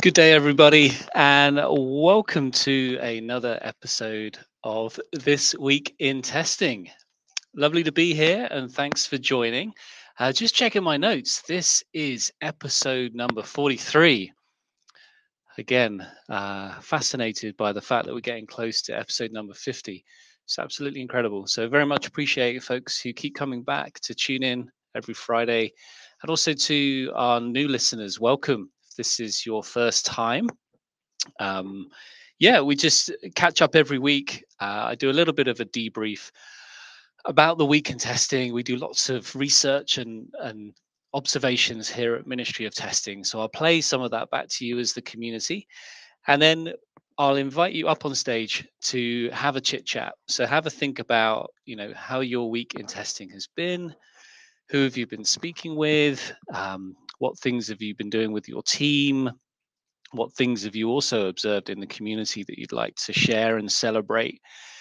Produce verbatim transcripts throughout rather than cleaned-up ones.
Good day, everybody, and welcome to another episode of This Week in Testing. Lovely to be here, and thanks for joining. Uh, just checking my notes. This is episode number forty-three. Again, uh, fascinated by the fact that we're getting close to episode number fifty. It's absolutely incredible. So, very much appreciate folks who keep coming back to tune in every Friday, and also to our new listeners. Welcome. If this is your first time, um, yeah, we just catch up every week. Uh, I do a little bit of a debrief about the week in testing. We do lots of research and and observations here at Ministry of Testing. So I'll play some of that back to you as the community, and then I'll invite you up on stage to have a chit chat. So have a think about, you know, how your week in testing has been. Who have you been speaking with? Um, what things have you been doing with your team? What things have you also observed in the community that you'd like to share and celebrate?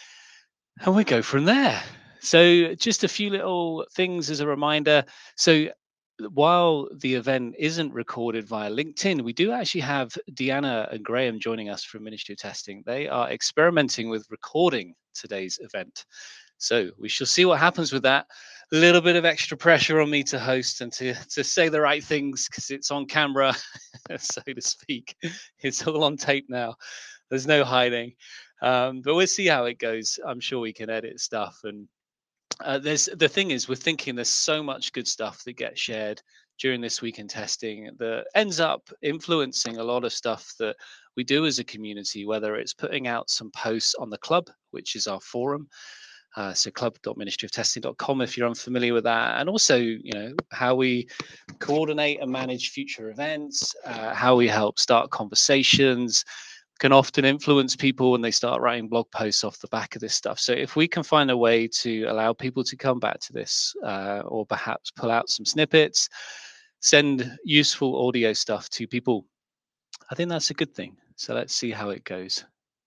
And we go from there. So, just a few little things as a reminder. So, while the event isn't recorded via LinkedIn, we do actually have Deanna and Graham joining us from Ministry of Testing. They are experimenting with recording today's event. So we shall see what happens with that. A little bit of extra pressure on me to host and to, to say the right things because it's on camera, so to speak. It's all on tape now. There's no hiding. Um, but we'll see how it goes. I'm sure we can edit stuff. And uh, there's the thing is, we're thinking there's so much good stuff that gets shared during this week in testing that ends up influencing a lot of stuff that we do as a community, whether it's putting out some posts on the club, which is our forum, uh, so club dot ministry of testing dot com if you're unfamiliar with that, and also, you know, how we coordinate and manage future events, uh, how we help start conversations, can often influence people when they start writing blog posts off the back of this stuff. So if we can find a way to allow people to come back to this, uh, or perhaps pull out some snippets, send useful audio stuff to people, I think that's a good thing. So let's see how it goes.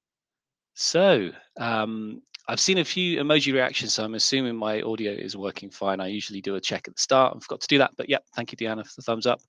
So um, I've seen a few emoji reactions, so I'm assuming my audio is working fine. I usually do a check at the start. I forgot to do that, but yeah, thank you, Deanna, for the thumbs up.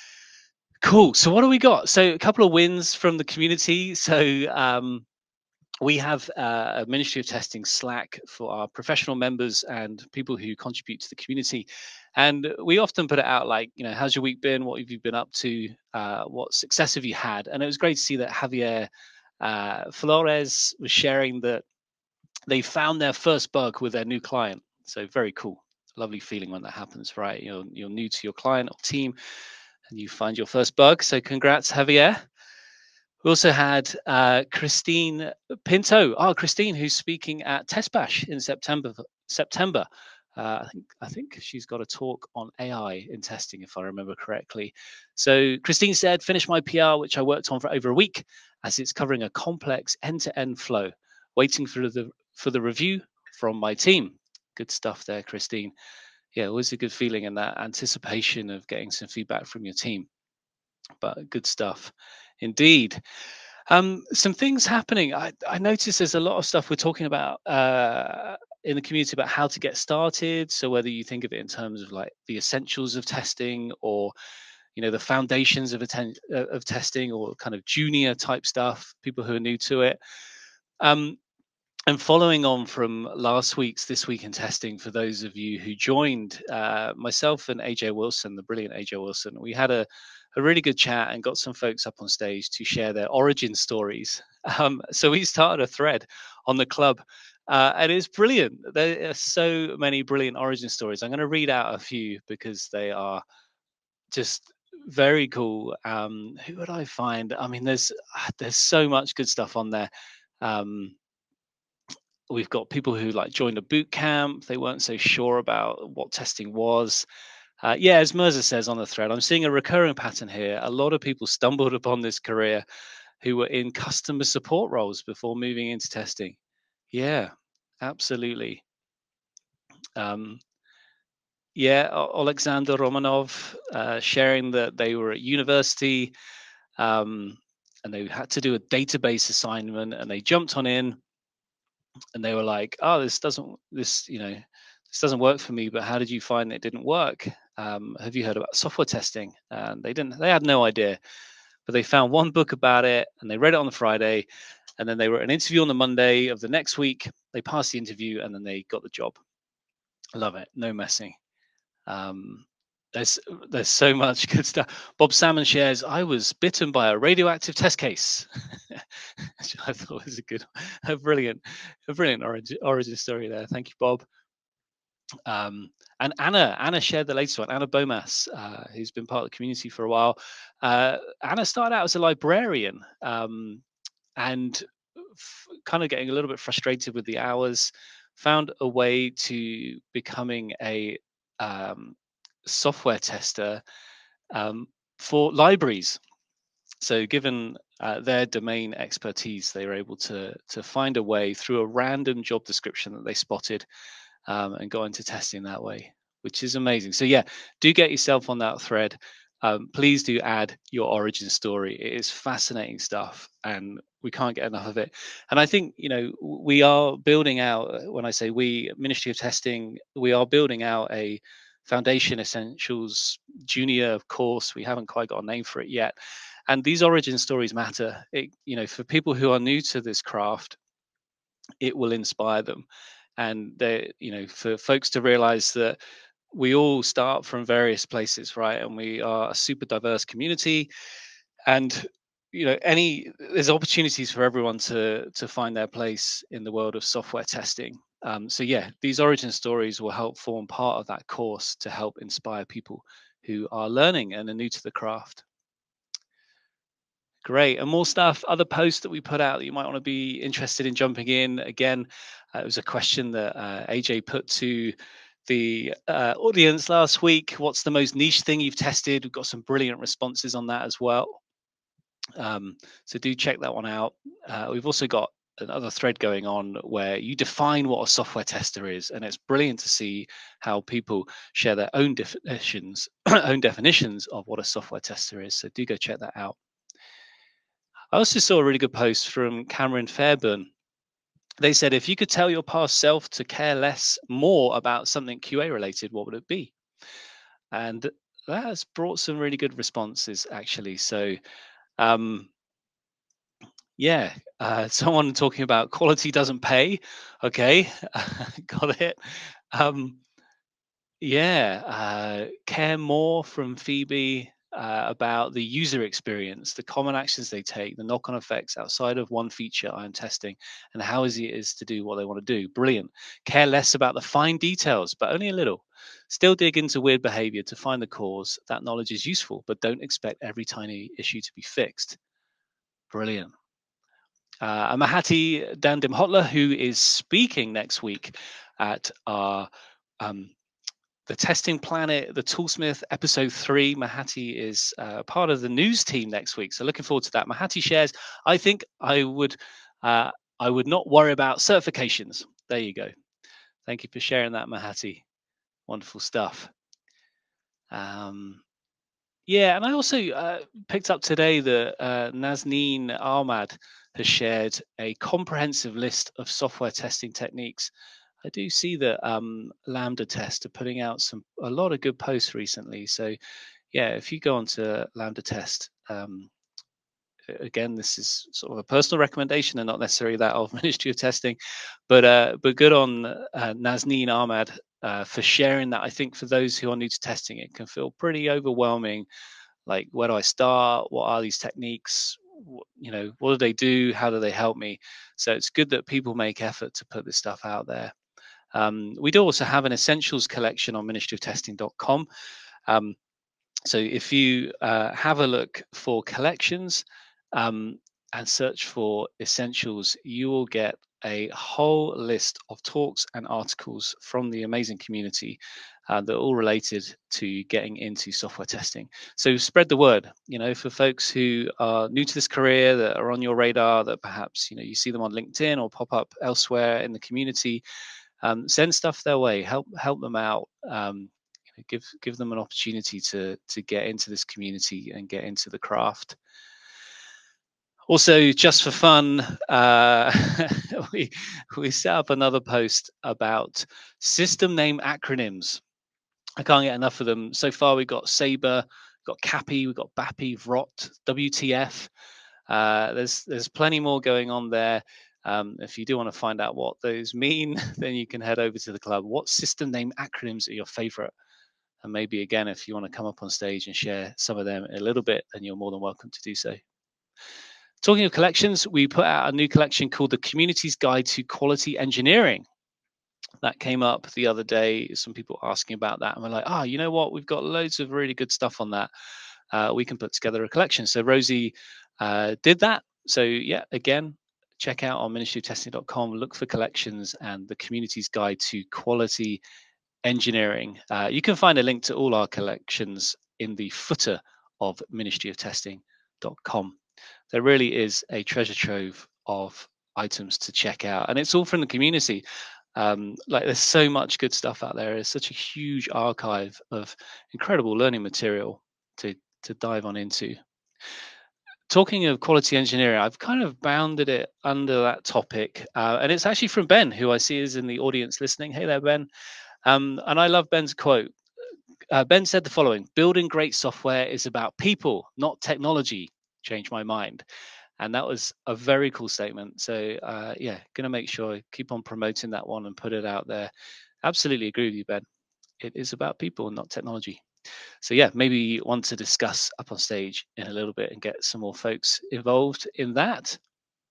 Cool. So what do we got? So a couple of wins from the community. So um, we have uh, a Ministry of Testing Slack for our professional members and people who contribute to the community. And we often put it out like, you know, how's your week been? What have you been up to? Uh, what success have you had? And it was great to see that Javier uh, Flores was sharing that they found their first bug with their new client. So very cool. Lovely feeling when that happens, right? You're, you're new to your client or team and you find your first bug. So congrats, Javier. We also had uh, Christine Pinto. Oh, Christine, who's speaking at TestBash in September. September. Uh, I think I think she's got a talk on A I in testing, if I remember correctly. So Christine said, "Finished my P R, which I worked on for over a week, as it's covering a complex end-to-end flow. Waiting for the for the review from my team." Good stuff there, Christine. Yeah, always a good feeling in that anticipation of getting some feedback from your team. But good stuff, indeed. Um, some things happening. I, I noticed there's a lot of stuff we're talking about uh, in the community about how to get started. So whether you think of it in terms of like the essentials of testing, or you know the foundations of atten- uh, of testing, or kind of junior type stuff, people who are new to it. Um, and following on from last week's This Week in Testing, for those of you who joined, uh, myself and A J Wilson, the brilliant A J Wilson, we had a, a really good chat and got some folks up on stage to share their origin stories. Um, so we started a thread on the club, uh, and it's brilliant. There are so many brilliant origin stories. I'm going to read out a few because they are just very cool. Um, who would I find? I mean, there's there's so much good stuff on there. Um, we've got people who like joined a boot camp. They weren't so sure about what testing was. Uh, yeah, as Mirza says on the thread, I'm seeing a recurring pattern here. A lot of people stumbled upon this career who were in customer support roles before moving into testing. Yeah, absolutely. Um, yeah, Alexander Romanov uh, sharing that they were at university, um, and they had to do a database assignment, and they jumped on in and they were like, "Oh, this doesn't this you know this doesn't work for me." But how did you find it didn't work? Um, have you heard about software testing? And they didn't. They had no idea. but they found one book about it and they read it on the Friday, and then they were an interview on the Monday of the next week. They passed the interview and then they got the job. I love it. No messing. Um, there's there's so much good stuff. Bob Salmon shares, I was bitten by a radioactive test case. Which I thought was a good, a brilliant, a brilliant origin, origin story there. Thank you, Bob. Um, and Anna, Anna shared the latest one. Anna Bomas, uh, who's been part of the community for a while. Uh, Anna started out as a librarian, um, and f- kind of getting a little bit frustrated with the hours, found a way to becoming a um, software tester um, for libraries. So, given uh, their domain expertise, they were able to to find a way through a random job description that they spotted, um, and got into testing that way, which is amazing. So yeah, do get yourself on that thread. Um, please do add your origin story. It is fascinating stuff, and we can't get enough of it. And I think, you know, we are building out. uh, When I say we, Ministry of Testing, we are building out a Foundation Essentials Junior course. We haven't quite got a name for it yet, and these origin stories matter. It, you know, for people who are new to this craft, it will inspire them. And they, you know, for folks to realize that we all start from various places, right? And we are a super diverse community, and you know, any there's opportunities for everyone to to find their place in the world of software testing. Um, so yeah, these origin stories will help form part of that course to help inspire people who are learning and are new to the craft. Great. And more stuff, other posts that we put out that you might want to be interested in jumping in. Again, uh, it was a question that uh, A J put to the uh, audience last week. What's the most niche thing you've tested? We've got some brilliant responses on that as well. Um, so do check that one out. Uh, we've also got another thread going on where you define what a software tester is, and it's brilliant to see how people share their own definitions, own definitions of what a software tester is. So do go check that out. I also saw a really good post from Cameron Fairburn. They said, if you could tell your past self to care less more about something Q A related, what would it be? And that has brought some really good responses, actually. So, um, yeah, uh, someone talking about quality doesn't pay. Okay, got it. Um, Yeah, uh, care more from Phoebe uh, about the user experience, the common actions they take, the knock-on effects outside of one feature I'm testing, and how easy it is to do what they want to do. Brilliant. Care less about the fine details, but only a little. Still dig into weird behavior to find the cause. That knowledge is useful, but don't expect every tiny issue to be fixed. Brilliant. Uh, and Mahati Dandimhotla, who is speaking next week at our um, the Testing Planet, the Toolsmith episode three. Mahati is uh, part of the news team next week, so looking forward to that. Mahati shares, I think I would, uh, I would not worry about certifications. There you go. Thank you for sharing that, Mahati. Wonderful stuff. Um, yeah, and I also uh, picked up today that uh, Nazneen Ahmad has shared a comprehensive list of software testing techniques. I do see that um, Lambda Test are putting out some a lot of good posts recently. So yeah, if you go onto Lambda Test, um, again, this is sort of a personal recommendation and not necessarily that of Ministry of Testing, but uh, but good on uh, Nazneen Ahmad uh, for sharing that. I think for those who are new to testing, it can feel pretty overwhelming. Like, where do I start? What are these techniques? What, you know, what do they do? How do they help me? So it's good that people make effort to put this stuff out there. Um, we do also have an essentials collection on ministry of testing dot com. Um, so if you uh, have a look for collections um, and search for essentials, you will get a whole list of talks and articles from the amazing community uh, that are all related to getting into software testing. So spread the word, you know, for folks who are new to this career, that are on your radar, that perhaps, you know, you see them on LinkedIn or pop up elsewhere in the community. Um, send stuff their way, help help them out, um, you know, give give them an opportunity to to get into this community and get into the craft. Also, just for fun, uh, we we set up another post about system name acronyms. I can't get enough of them. So far, we got Sabre, got CAPI, we've got BAPI, V R O T, W T F. Uh, there's there's plenty more going on there. Um, if you do want to find out what those mean, then you can head over to the club. What system name acronyms are your favorite? And maybe again, if you want to come up on stage and share some of them a little bit, then you're more than welcome to do so. Talking of collections, we put out a new collection called The Community's Guide to Quality Engineering. That came up the other day, some people asking about that, and we're like, ah, oh, you know what, we've got loads of really good stuff on that. Uh, we can put together a collection. So Rosie uh, did that. So yeah, again, check out on ministry of testing dot com, look for collections and The Community's Guide to Quality Engineering. Uh, you can find a link to all our collections in the footer of ministry of testing dot com. There really is a treasure trove of items to check out, and it's all from the community. Um, like there's so much good stuff out there. There's such a huge archive of incredible learning material to to dive on into. Talking of quality engineering, I've kind of bounded it under that topic, uh, and it's actually from Ben, who I see is in the audience listening. Hey there, Ben. Um, and I love Ben's quote. Uh, Ben said the following: "Building great software is about people, not technology." Changed my mind. And that was a very cool statement. So uh, yeah, gonna make sure I keep on promoting that one and put it out there. Absolutely agree with you, Ben. It is about people, not technology. So yeah, maybe want to discuss up on stage in a little bit and get some more folks involved in that.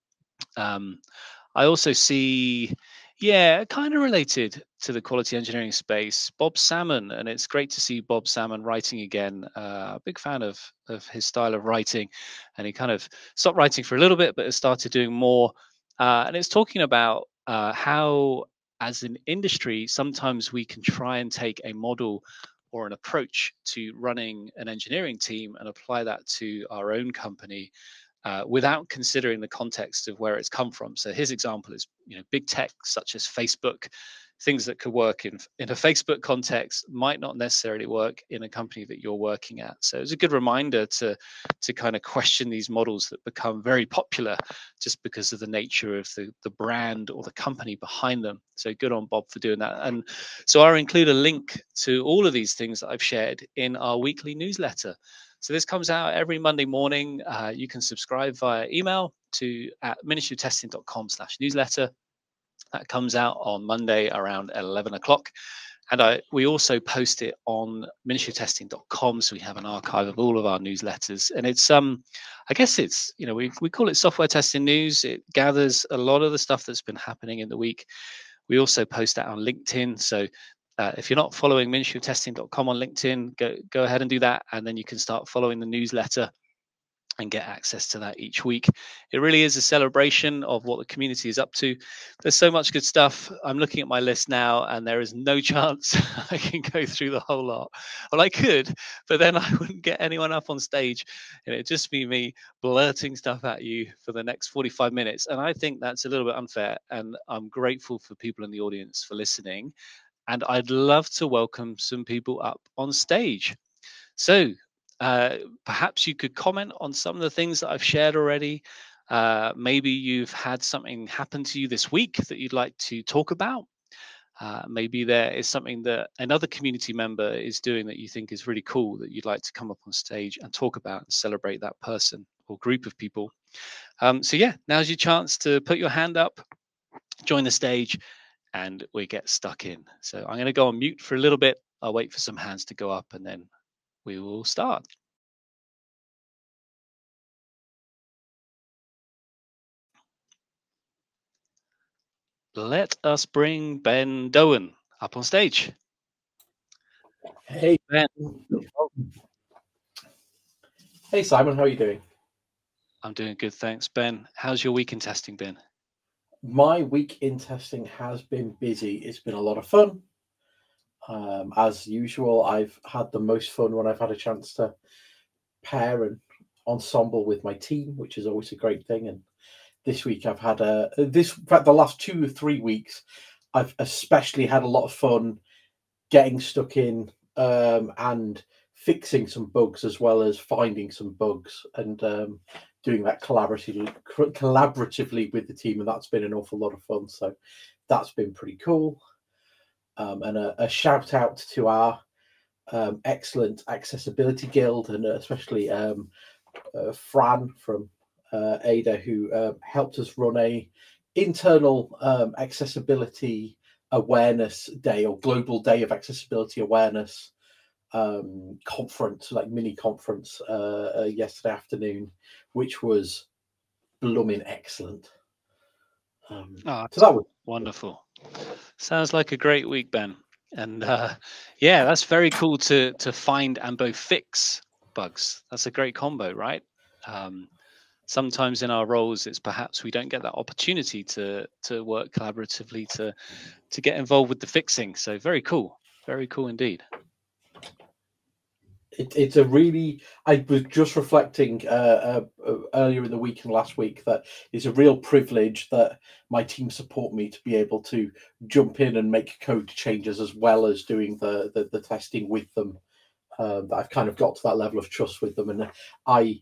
Um, I also see, yeah, kind of related to the quality engineering space, Bob Salmon, and it's great to see Bob Salmon writing again. Uh, big fan of of his style of writing, and he kind of stopped writing for a little bit, but has started doing more. Uh, and it's talking about uh, how, as an industry, sometimes we can try and take a model or an approach to running an engineering team and apply that to our own company uh, without considering the context of where it's come from. So his example is, you know, big tech such as Facebook. Things that could work in in a Facebook context might not necessarily work in a company that you're working at. So it's a good reminder to to kind of question these models that become very popular just because of the nature of the the brand or the company behind them. So good on Bob for doing that. And so I'll include a link to all of these things that I've shared in our weekly newsletter. So this comes out every Monday morning. Uh, you can subscribe via email to at ministry of testing dot com slash newsletter. That comes out on Monday around eleven o'clock. And I, we also post it on ministry of testing dot com. So we have an archive of all of our newsletters. And it's, um, I guess it's, you know, we, we call it software testing news. It gathers a lot of the stuff that's been happening in the week. We also post that on LinkedIn. So uh, if you're not following ministry of testing dot com on LinkedIn, go, go ahead and do that. And then you can start following the newsletter and get access to that each week. It really is a celebration of what the community is up to. There's so much good stuff. I'm looking at my list now, and there is no chance I can go through the whole lot. Well, I could, but then I wouldn't get anyone up on stage, and it'd just be me blurting stuff at you for the next forty-five minutes. And I think that's a little bit unfair, and I'm grateful for people in the audience for listening. And I'd love to welcome some people up on stage. So uh, perhaps you could comment on some of the things that I've shared already. Uh, maybe you've had something happen to you this week that you'd like to talk about. Uh, maybe there is something that another community member is doing that you think is really cool that you'd like to come up on stage and talk about and celebrate that person or group of people. Um, so yeah, now's your chance to put your hand up, join the stage, and we get stuck in. So I'm going to go on mute for a little bit. I'll wait for some hands to go up and then we will start. Let us bring Ben Doan up on stage. Hey, Ben. Hey, Simon, how are you doing? I'm doing good, thanks, Ben. How's your week in testing been? My week in testing has been busy. It's been a lot of fun. Um, as usual, I've had the most fun when I've had a chance to pair and ensemble with my team, which is always a great thing. And this week I've had a this in fact the last two or three weeks I've especially had a lot of fun getting stuck in um, and fixing some bugs as well as finding some bugs and um, doing that collaboratively collaboratively with the team, and that's been an awful lot of fun. So that's been pretty cool. Um, and a, a shout out to our um, excellent accessibility guild, and especially um, uh, Fran from uh, Ada, who uh, helped us run a internal um, accessibility awareness day, or global day of accessibility awareness um, conference, like mini conference uh, uh, yesterday afternoon, which was blooming excellent. Um, Oh, so that was wonderful. Sounds like a great week, Ben. And uh, yeah, that's very cool to to find and both fix bugs. That's a great combo, right? Um, sometimes in our roles, it's perhaps we don't get that opportunity to to work collaboratively to to get involved with the fixing. So very cool, very cool indeed. It, it's a really. I was just reflecting uh, uh, earlier in the week and last week that it's a real privilege that my team support me to be able to jump in and make code changes as well as doing the the, the testing with them. Um, that I've kind of got to that level of trust with them, and I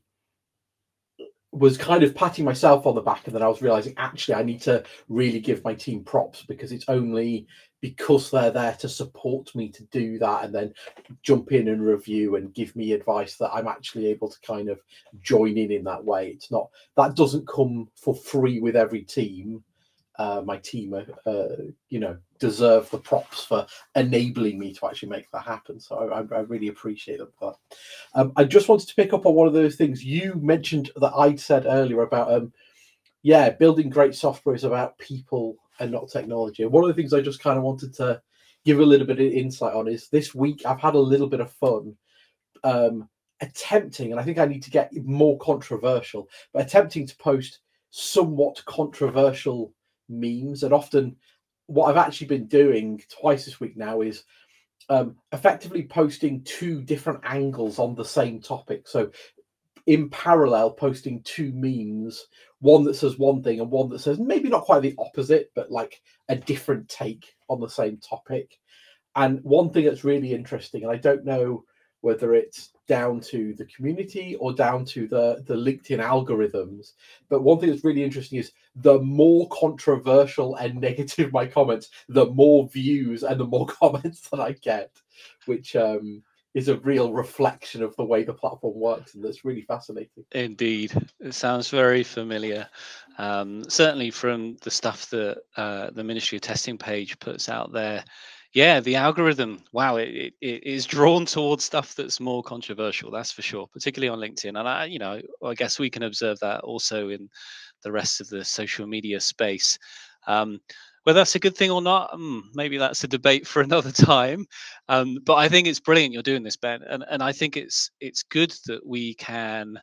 was kind of patting myself on the back, and then I was realizing actually I need to really give my team props, because it's only because they're there to support me to do that and then jump in and review and give me advice that I'm actually able to kind of join in in that way. It's not, that doesn't come for free with every team. Uh, my team, uh, uh, you know, deserve the props for enabling me to actually make that happen. So I, I really appreciate them for that. Um, I just wanted to pick up on one of those things you mentioned that I'd said earlier about, um, yeah, building great software is about people and not technology. And one of the things I just kind of wanted to give a little bit of insight on is this week I've had a little bit of fun um, attempting, and I think I need to get more controversial, but attempting to post somewhat controversial memes. And often what I've actually been doing twice this week now is um, effectively posting two different angles on the same topic. So in parallel, posting two memes, one that says one thing and one that says maybe not quite the opposite, but like a different take on the same topic. And one thing that's really interesting, and I don't know whether it's down to the community or down to the, the LinkedIn algorithms, but one thing that's really interesting is the more controversial and negative my comments, the more views and the more comments that I get, which um, is a real reflection of the way the platform works, and that's really fascinating. Indeed, it sounds very familiar. Um, certainly from the stuff that uh, the Ministry of Testing page puts out there. Yeah, the algorithm, wow, it, it, it is drawn towards stuff that's more controversial, that's for sure, particularly on LinkedIn. And I, you know, I guess we can observe that also in the rest of the social media space. Um, whether that's a good thing or not, um, maybe that's a debate for another time. Um, but I think it's brilliant you're doing this, Ben, and and I think it's it's good that we can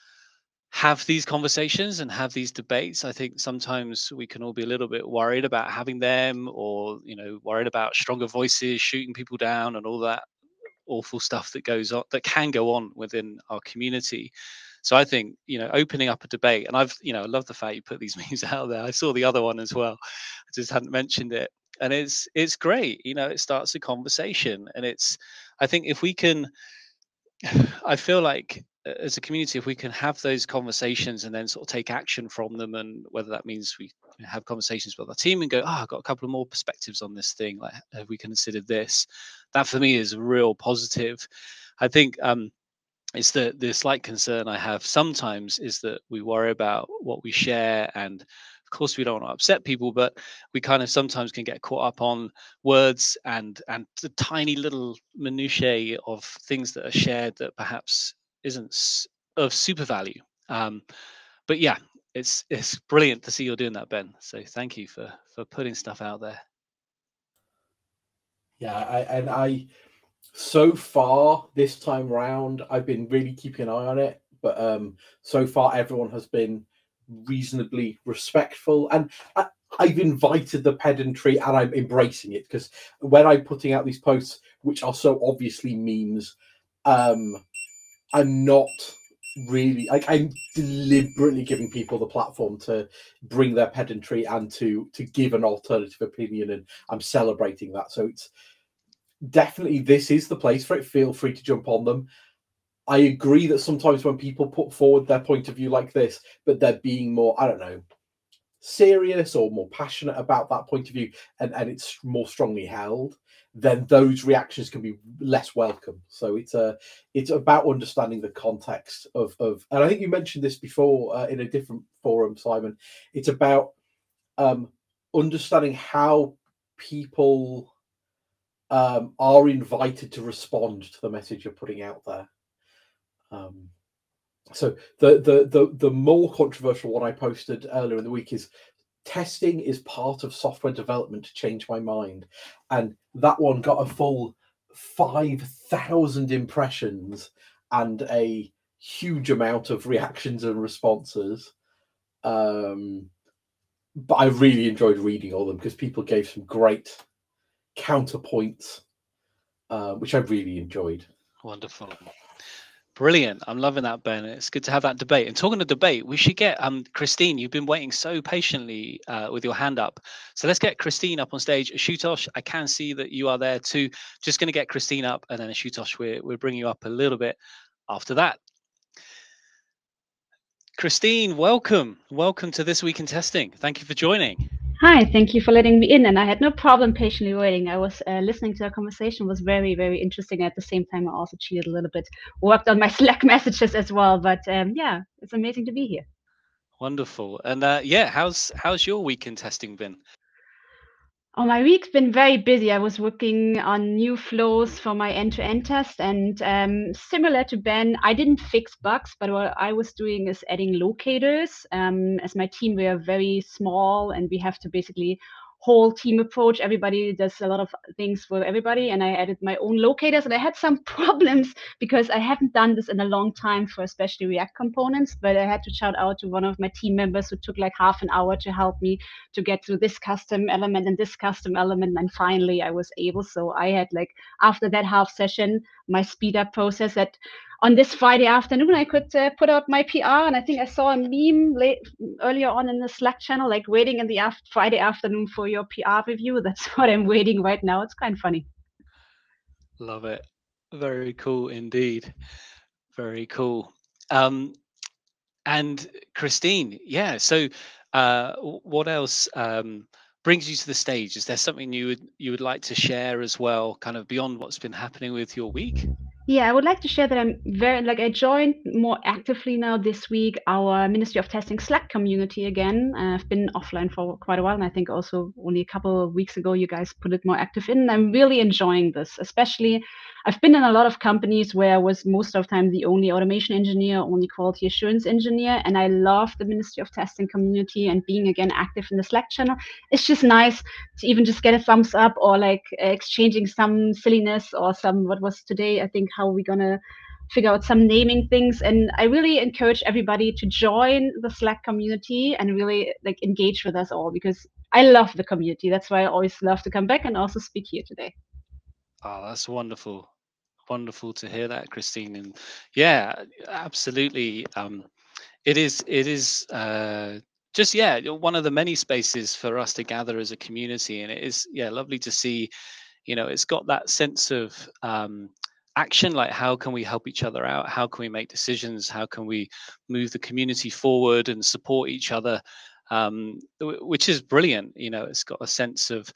have these conversations and have these debates. I think sometimes we can all be a little bit worried about having them, or you know, worried about stronger voices shooting people down and all that awful stuff that goes on, that can go on within our community. So I think, you know, opening up a debate, and I've, you know, I love the fact you put these memes out there. I saw the other one as well. I just hadn't mentioned it. And it's it's great, you know, it starts a conversation. And it's, I think if we can, I feel like uh, as a community, if we can have those conversations and then sort of take action from them, and whether that means we have conversations with our team and go, oh, I've got a couple of more perspectives on this thing, like have we considered this? That for me is a real positive. I think um, it's the the slight concern I have sometimes is that we worry about what we share, and of course we don't want to upset people, but we kind of sometimes can get caught up on words and and the tiny little minutiae of things that are shared that perhaps isn't s- of super value. Um, but yeah, it's it's brilliant to see you're doing that, Ben. So thank you for for putting stuff out there. Yeah, I, and I so far this time round, I've been really keeping an eye on it, but um, so far everyone has been reasonably respectful, and I, I've invited the pedantry and I'm embracing it, because when I'm putting out these posts, which are so obviously memes, um, I'm not really like, I'm deliberately giving people the platform to bring their pedantry and to to give an alternative opinion, and I'm celebrating that. So it's definitely, this is the place for it. Feel free to jump on them. I agree that sometimes when people put forward their point of view like this, but they're being more, I don't know, serious or more passionate about that point of view, and, and it's more strongly held, then those reactions can be less welcome. So it's a it's about understanding the context of of, and I think you mentioned this before uh, in a different forum, Simon. It's about um, understanding how people um, are invited to respond to the message you're putting out there. Um, so the, the the the more controversial one I posted earlier in the week is testing is part of software development to change my mind, and that one got a full five thousand impressions and a huge amount of reactions and responses. Um, but I really enjoyed reading all of them because people gave some great counterpoints, uh, which I really enjoyed. Wonderful. Brilliant. I'm loving that, Ben. It's good to have that debate. And talking to debate, we should get um Christine. You've been waiting so patiently uh, with your hand up. So let's get Christine up on stage. Ashutosh, I can see that you are there too. Just going to get Christine up, and then Ashutosh, we're, we'll bring you up a little bit after that. Christine, welcome. Welcome to This Week in Testing. Thank you for joining. Hi, thank you for letting me in. And I had no problem patiently waiting. I was uh, listening to our conversation, was very, very interesting. At the same time, I also cheated a little bit, worked on my Slack messages as well. But um, yeah, it's amazing to be here. Wonderful. And uh, yeah, how's how's your week in testing been? Oh, my week's been very busy. I was working on new flows for my end-to-end test, and um, similar to Ben, I didn't fix bugs, but what I was doing is adding locators. Um, as my team, we are very small, and we have to basically whole team approach. Everybody does a lot of things for everybody, and I added my own locators, and I had some problems because I haven't done this in a long time for especially React components, but I had to shout out to one of my team members who took like half an hour to help me to get to this custom element and this custom element, and finally I was able. So I had like, after that half session, my speed up process that on this Friday afternoon, I could uh, put out my P R, and I think I saw a meme late, earlier on in the Slack channel, like waiting in the af Friday afternoon for your P R review. That's what I'm waiting right now. It's kind of funny. Love it. Very cool indeed. Very cool. Um, and Christine, yeah. So, uh, what else um, brings you to the stage? Is there something you would you would like to share as well, kind of beyond what's been happening with your week? Yeah, I would like to share that I'm very, like, I joined more actively now this week our Ministry of Testing Slack community again. Uh, I've been offline for quite a while, and I think also only a couple of weeks ago you guys put it more active in. I'm really enjoying this, especially I've been in a lot of companies where I was most of the time the only automation engineer, only quality assurance engineer, and I love the Ministry of Testing community, and being again active in the Slack channel. It's just nice to even just get a thumbs up, or like exchanging some silliness or some, what was today, I think, how we're gonna figure out some naming things. And I really encourage everybody to join the Slack community and really like engage with us all, because I love the community. That's why I always love to come back and also speak here today. Oh, that's wonderful. Wonderful to hear that, Christine. And yeah, absolutely. Um, it is, it is uh, just, yeah, one of the many spaces for us to gather as a community. And it is, yeah, lovely to see, you know, it's got that sense of um, action, like how can we help each other out? How can we make decisions? How can we move the community forward and support each other? Um, which is brilliant. You know, it's got a sense of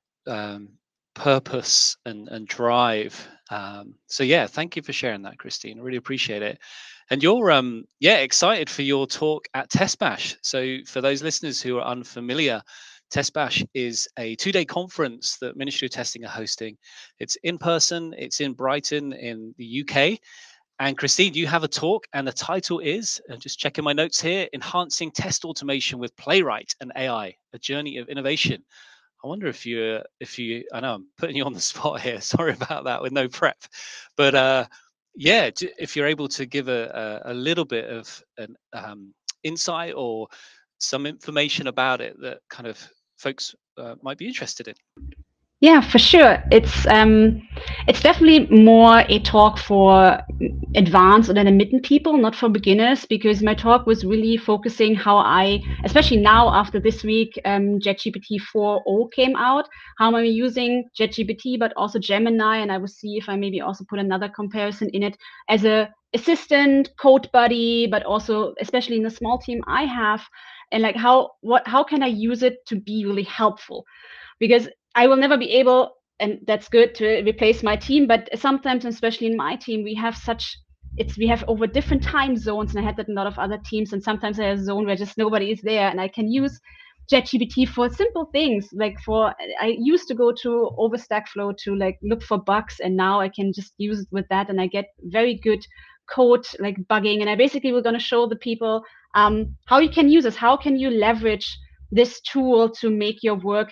um, purpose and, and drive. Um, so yeah, thank you for sharing that, Christine. I really appreciate it. And you're um yeah excited for your talk at TestBash. So for those listeners who are unfamiliar, TestBash is a two-day conference that Ministry of Testing are hosting. It's in person, it's in Brighton in the U K. And Christine, you have a talk, and the title is, I'm just checking my notes here, Enhancing Test Automation with Playwright and A I, a Journey of Innovation. I wonder if you, if you, I know I'm putting you on the spot here. Sorry about that with no prep, but uh, yeah, if you're able to give a, a, a little bit of an um, insight or some information about it that kind of folks uh, might be interested in. Yeah, for sure. It's um, it's definitely more a talk for advanced or intermediate people, not for beginners, because my talk was really focusing how I, especially now after this week, um, ChatGPT four point oh came out, how am I using ChatGPT, but also Gemini, and I will see if I maybe also put another comparison in it as a assistant, code buddy, but also especially in the small team I have. and like how what how can I use it to be really helpful? Because I will never be able, and that's good, to replace my team, but sometimes, especially in my team, we have such it's we have over different time zones, and I had that in a lot of other teams, and sometimes I have a zone where just nobody is there, and I can use ChatGPT for simple things. Like for I used to go to OverStackFlow to like look for bugs, and now I can just use it with that, and I get very good code like bugging. And I basically we're going to show the people um, how you can use this, how can you leverage this tool to make your work,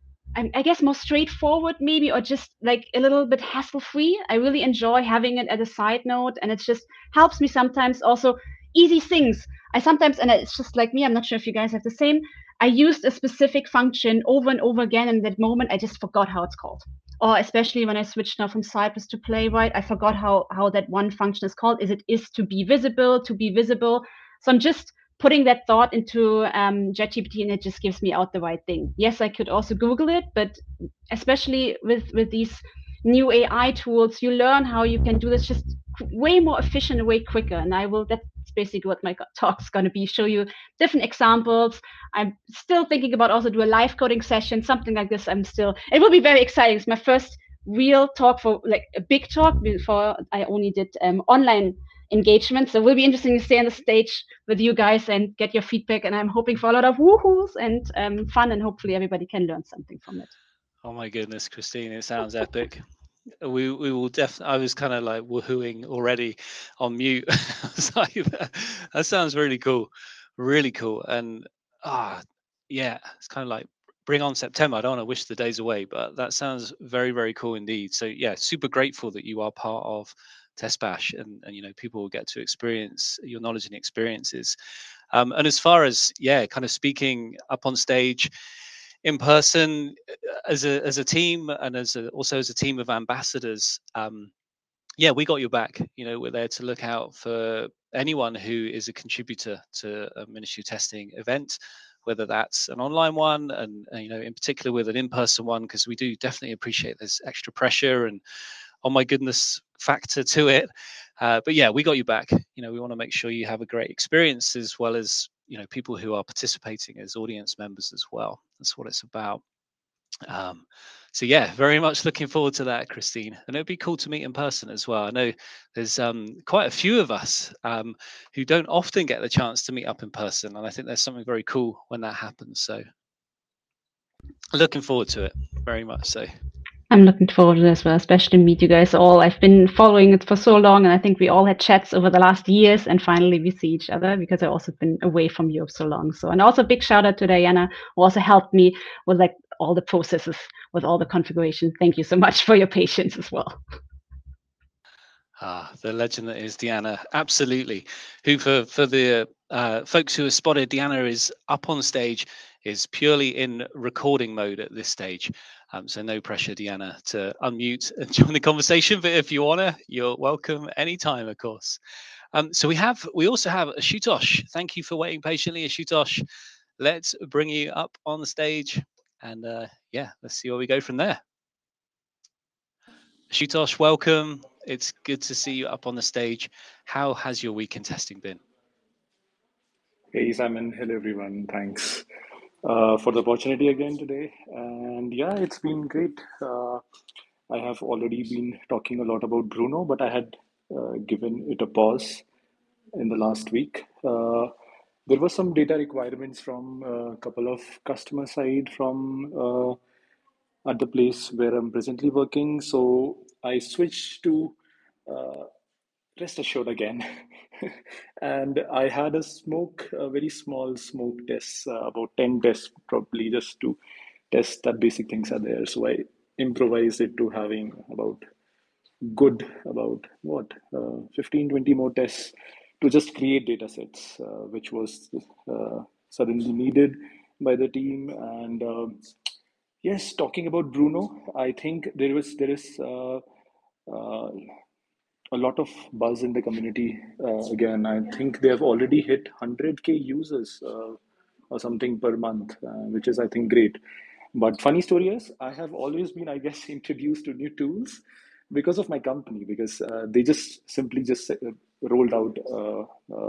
I, I guess, more straightforward maybe, or just like a little bit hassle free. I really enjoy having it as a side note, and it just helps me sometimes also easy things. I sometimes, and it's just like me, I'm not sure if you guys have the same, I used a specific function over and over again, and in that moment I just forgot how it's called. Or especially when I switched now from Cypress to Playwright, I forgot how how that one function is called. Is it is to be visible, to be visible? So I'm just putting that thought into um, ChatGPT, and it just gives me out the right thing. Yes, I could also Google it, but especially with with these new A I tools, you learn how you can do this just way more efficient, way quicker. And I will, that's basically what my talk's going to be, show you different examples. I'm still thinking about also do a live coding session, something like this. I'm still, it will be very exciting. It's my first real talk, for like a big talk. Before I only did um, online engagement. So it will be interesting to stay on the stage with you guys and get your feedback. And I'm hoping for a lot of woohoos and um, fun, and hopefully everybody can learn something from it. Oh my goodness, Christine, it sounds epic. We we will definitely. I was kind of like woohooing already on mute. So that sounds really cool, really cool. And ah, yeah, it's kind of like bring on September. I don't want to wish the days away, but that sounds very very cool indeed. So yeah, super grateful that you are part of TestBash, and and you know people will get to experience your knowledge and experiences. Um, and as far as yeah, kind of speaking up on stage in person as a as a team, and as a, also as a team of ambassadors, um, yeah, we got your back. You know, we're there to look out for anyone who is a contributor to a Ministry of Testing event, whether that's an online one, and, and you know, in particular with an in-person one, because we do definitely appreciate there's extra pressure and oh my goodness factor to it. Uh, but yeah, we got you back. You know, we want to make sure you have a great experience, as well as you know people who are participating as audience members as well. That's what it's about. Um, so yeah, very much looking forward to that, Christine. And it'd be cool to meet in person as well. I know there's um, quite a few of us um, who don't often get the chance to meet up in person, and I think there's something very cool when that happens. So looking forward to it, very much so. I'm looking forward to this as well, especially meet you guys all. I've been following it for so long, and I think we all had chats over the last years, and finally we see each other, because I've also been away from Europe so long. So, and also big shout out to Diana, who also helped me with like all the processes, with all the configuration. Thank you so much for your patience as well. Ah, the legend that is Deanna, absolutely. Who, for for the uh, folks who have spotted, Deanna is up on stage, is purely in recording mode at this stage. Um, so no pressure, Deanna, to unmute and join the conversation. But if you wanna, you're welcome anytime, of course. Um, so we have, we also have Ashutosh. Thank you for waiting patiently, Ashutosh. Let's bring you up on the stage, and uh, yeah, let's see where we go from there. Ashutosh, welcome. It's good to see you up on the stage. How has your week in testing been? Hey, Simon. Hello, everyone. Thanks uh, for the opportunity again today. And yeah, it's been great. Uh, I have already been talking a lot about Bruno, but I had uh, given it a pause in the last week. Uh, there were some data requirements from a couple of customer side from uh, at the place where I'm presently working. So I switched to uh, Rest Assured again. And I had a smoke, a very small smoke test, uh, about ten tests probably, just to test that basic things are there. So I improvised it to having about good, about what, uh, fifteen, twenty more tests to just create data sets, uh, which was uh, suddenly needed by the team. And uh, yes, talking about Bruno, I think there was there is uh, uh, a lot of buzz in the community. Uh, again, I think they have already hit one hundred K users uh, or something per month, uh, which is, I think, great. But funny story is, I have always been, I guess, introduced to new tools because of my company, because uh, they just simply just uh, rolled out uh, uh,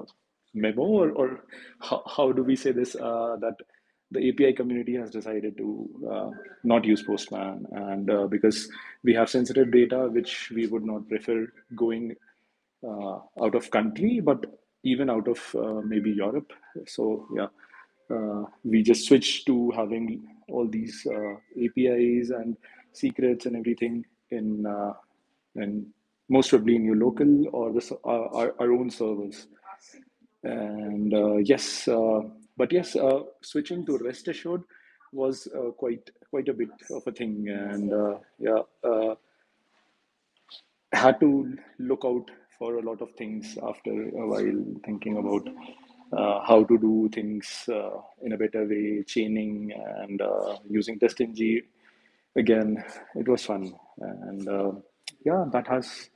memo, or, or how, how do we say this, uh, that the A P I community has decided to uh, not use Postman, and uh, because we have sensitive data which we would not prefer going uh, out of country, but even out of uh, maybe Europe. So yeah, uh, we just switched to having all these uh, A P Is and secrets and everything in uh, in most probably in your local or the our, our our own servers. And uh, yes, uh, but yes, uh, switching to rest assured was uh, quite quite a bit of a thing, and uh, yeah, uh, had to look out for a lot of things after a while, thinking about uh, how to do things uh, in a better way, chaining and uh, using TestNG. Again, it was fun, and uh, yeah, that has.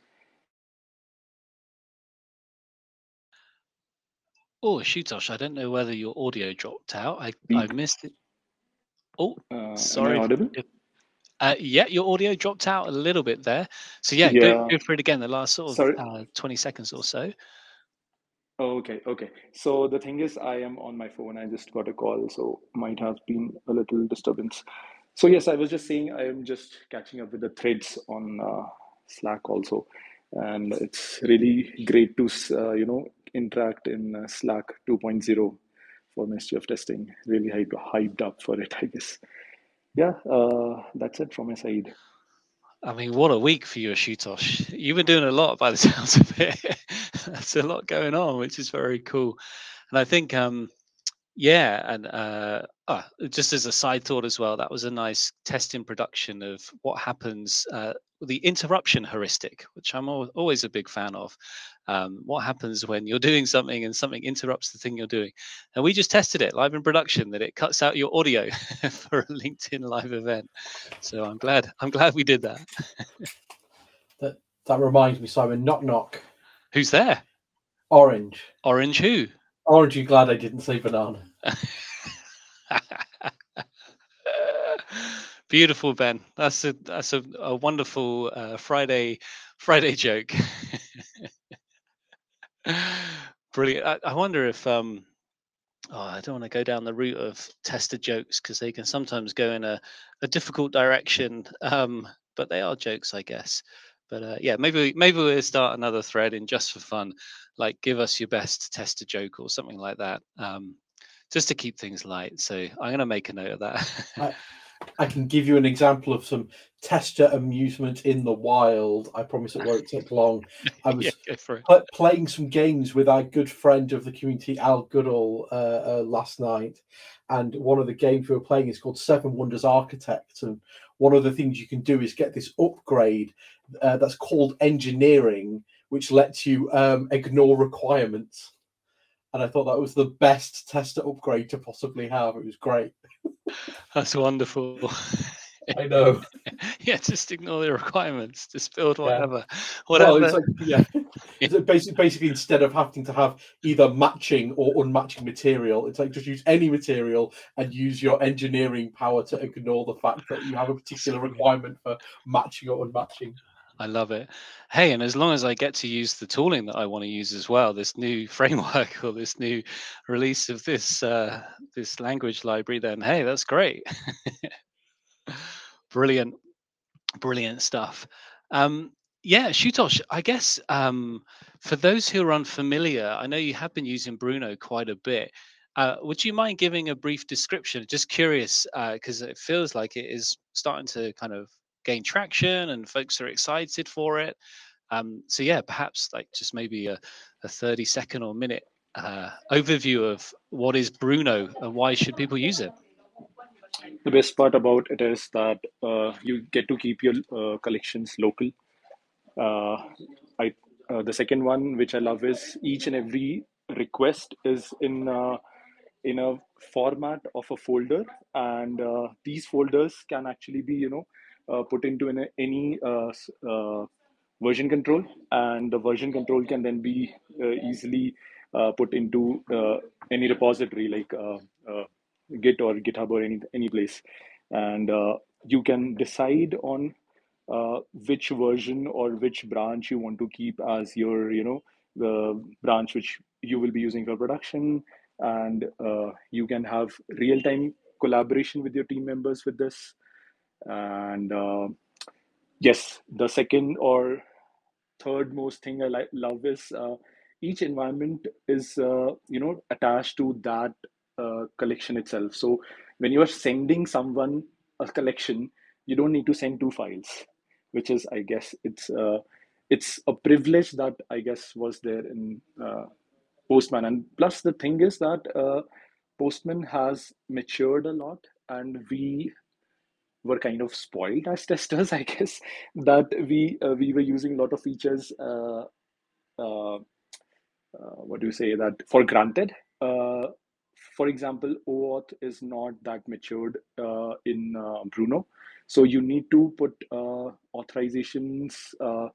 Oh, Shutosh, I don't know whether your audio dropped out. I, I Peaked. missed it. Oh, Uh, am I sorry. audible? Uh, yeah, your audio dropped out a little bit there. So yeah, go Yeah. go for it again. The last sort of Sorry. uh, twenty seconds or so. Oh, okay, okay. So the thing is, I am on my phone. I just got a call, so might have been a little disturbance. So yes, I was just saying I am just catching up with the threads on uh, Slack also, and it's really great to uh, you know interact in uh, Slack 2.0 for Ministry of Testing. Really hyped, hyped up for it, I guess. Yeah, uh, that's it from my side. I mean, what a week for you, Shutosh. You've been doing a lot by the sounds of it. That's a lot going on, which is very cool. And I think, um, yeah, and uh, ah, just as a side thought as well, that was a nice test in production of what happens, uh, the interruption heuristic, which I'm al- always a big fan of. Um, what happens when you're doing something and something interrupts the thing you're doing? And we just tested it live in production that it cuts out your audio for a LinkedIn live event. So I'm glad I'm glad we did that. That that reminds me, Simon. Knock knock. Who's there? Orange. Orange who? Orange, you glad I didn't say banana? Beautiful, Ben. That's a that's a, a wonderful uh, Friday Friday joke. Brilliant. I, I wonder if um oh, I don't want to go down the route of tester jokes because they can sometimes go in a, a difficult direction. Um, but they are jokes, I guess. But uh, yeah, maybe maybe we'll start another thread in just for fun, like give us your best tester joke or something like that, um, just to keep things light. So I'm going to make a note of that. I, I can give you an example of some tester amusement in the wild. I promise it won't take long. I was Yeah, go for it. pl- playing some games with our good friend of the community, Al Goodall, uh, uh, last night. And one of the games we were playing is called Seven Wonders Architect. And one of the things you can do is get this upgrade uh, that's called engineering, which lets you um, ignore requirements. And I thought that was the best tester upgrade to possibly have. It was great. That's wonderful. I know. Yeah, just ignore the requirements. Just build Yeah. whatever. Well, Whatever. it's like, yeah. It's basically, basically, instead of having to have either matching or unmatching material, it's like just use any material and use your engineering power to ignore the fact that you have a particular requirement for matching or unmatching. I love it. Hey, and as long as I get to use the tooling that I want to use as well, this new framework or this new release of this uh, this language library, then hey, that's great. Brilliant, brilliant stuff. Um, yeah, Shutosh, I guess um, for those who are unfamiliar, I know you have been using Bruno quite a bit. Uh, would you mind giving a brief description? Just curious, because it feels like it is starting to kind of gain traction and folks are excited for it. Um, so yeah, perhaps like just maybe a, a thirty second or minute uh, overview of what is Bruno and why should people use it? The best part about it is that uh, you get to keep your uh, collections local. Uh, I uh, the second one, which I love, is each and every request is in uh, in a format of a folder, and uh, these folders can actually be you know uh, put into an, any uh, s- uh, version control, and the version control can then be uh, easily uh, put into uh, any repository like uh, uh, Git or GitHub or any any place, and uh, you can decide on uh, which version or which branch you want to keep as your you know the branch which you will be using for production, and uh, you can have real-time collaboration with your team members with this. And uh, yes, the second or third most thing I like love is uh, each environment is uh, you know attached to that uh, collection itself. So when you are sending someone a collection, you don't need to send two files, which is, I guess, it's uh, it's a privilege that I guess was there in uh, Postman. And plus the thing is that uh, Postman has matured a lot, and we were kind of spoiled as testers, I guess, that we uh, we were using a lot of features. Uh, uh, uh, what do you say that for granted? Uh, for example, OAuth is not that matured uh, in uh, Bruno, so you need to put uh, authorizations, uh,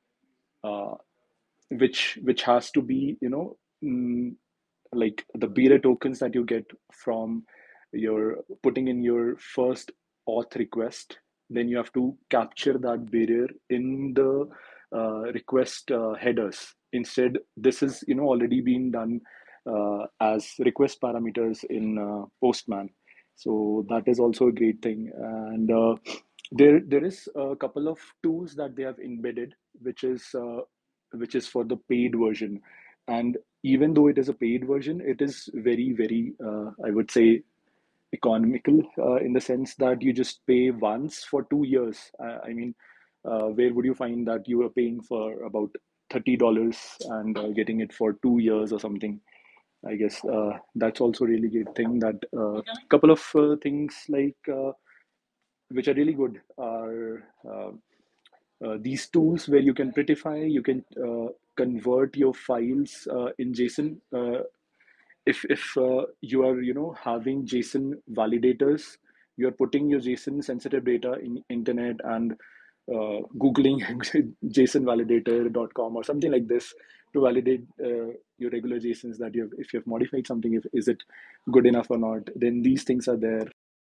uh, which which has to be you know mm, like the bearer tokens that you get from your putting in your first auth request. Then you have to capture that bearer in the uh, request uh, headers. Instead, this is you know already been done uh, as request parameters in uh, Postman. So that is also a great thing. And uh, there there is a couple of tools that they have embedded, which is uh, which is for the paid version. And even though it is a paid version, it is very, very, uh, I would say, economical uh, in the sense that you just pay once for two years. Uh, I mean, uh, where would you find that you are paying for about thirty dollars and uh, getting it for two years or something? I guess uh, that's also really great thing. That a uh, couple of uh, things like uh, which are really good are uh, uh, these tools where you can prettify, you can uh, convert your files uh, in JSON. Uh, if if uh, you are you know having JSON validators, you are putting your JSON sensitive data in internet and uh, googling json validator dot com or something like this to validate uh, your regular JSONs that you have. If you have modified something, if is it good enough or not, then these things are there.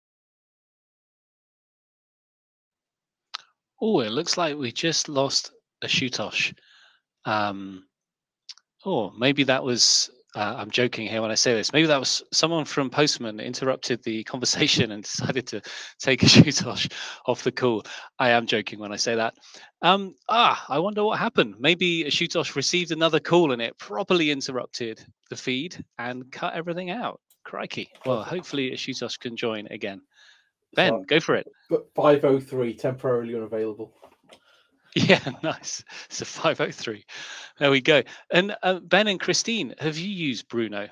Oh, it looks like we just lost Ashutosh. Um, oh, maybe that was, uh, I'm joking here when I say this, maybe that was someone from Postman interrupted the conversation and decided to take Ashutosh off the call. I am joking when I say that. Um, ah, I wonder what happened. Maybe Ashutosh received another call and it properly interrupted the feed and cut everything out. Crikey. Well, hopefully Ashutosh can join again. Ben, so, go for it. But five oh three, temporarily unavailable. Yeah, nice. So five oh three. There we go. And uh, Ben and Christine, have you used Bruno?